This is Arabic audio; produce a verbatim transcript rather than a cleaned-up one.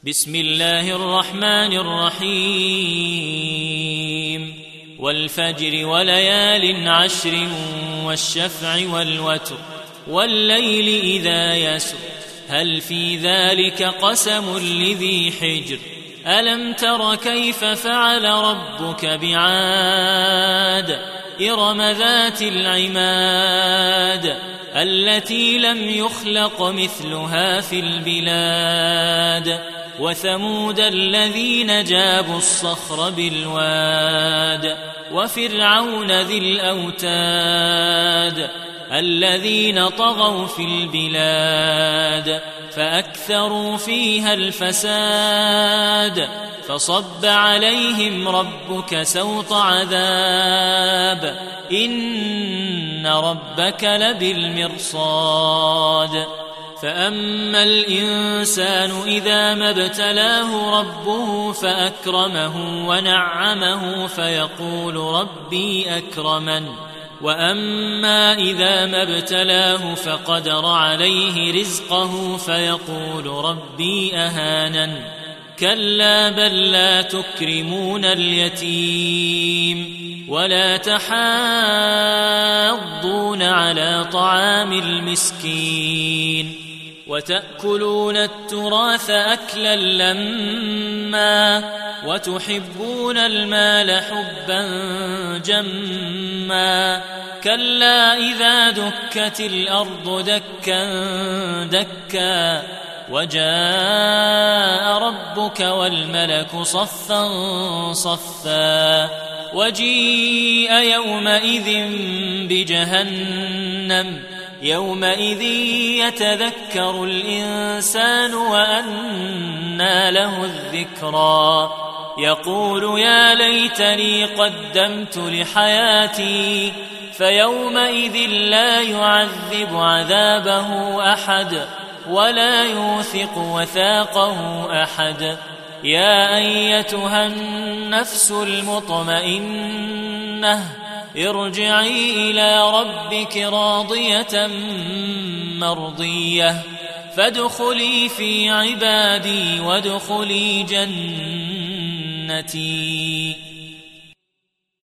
بسم الله الرحمن الرحيم والفجر وليال عشر والشفع والوتر والليل إذا يسر هل في ذلك قسم لذي حجر ألم تر كيف فعل ربك بعاد إرم ذات العماد التي لم يخلق مثلها في البلاد وثمود الذين جابوا الصخر بالواد وفرعون ذي الأوتاد الذين طغوا في البلاد فأكثروا فيها الفساد فصب عليهم ربك سوط عذاب إن ربك لبالمرصاد فأما الإنسان إذا ما ابتلاه ربه فأكرمه ونعمه فيقول ربي أكرمن وأما إذا ما ابتلاه فقدر عليه رزقه فيقول ربي أهانن كلا بل لا تكرمون اليتيم ولا تحاضون على طعام المسكين وتأكلون التراث أكلا لما وتحبون المال حبا جما كلا إذا دكت الأرض دكا دكا وجاء ربك والملك صفا صفا وجيء يومئذ بجهنم يومئذ يتذكر الإنسان وأنى له الذكرى يقول يا ليتني قدمت لحياتي فيومئذ لا يعذب عذابه أحد ولا يوثق وثاقه أحد يا أيتها النفس المطمئنة ارجعي إلى ربك راضية مرضية فادخلي في عبادي وادخلي جنتي.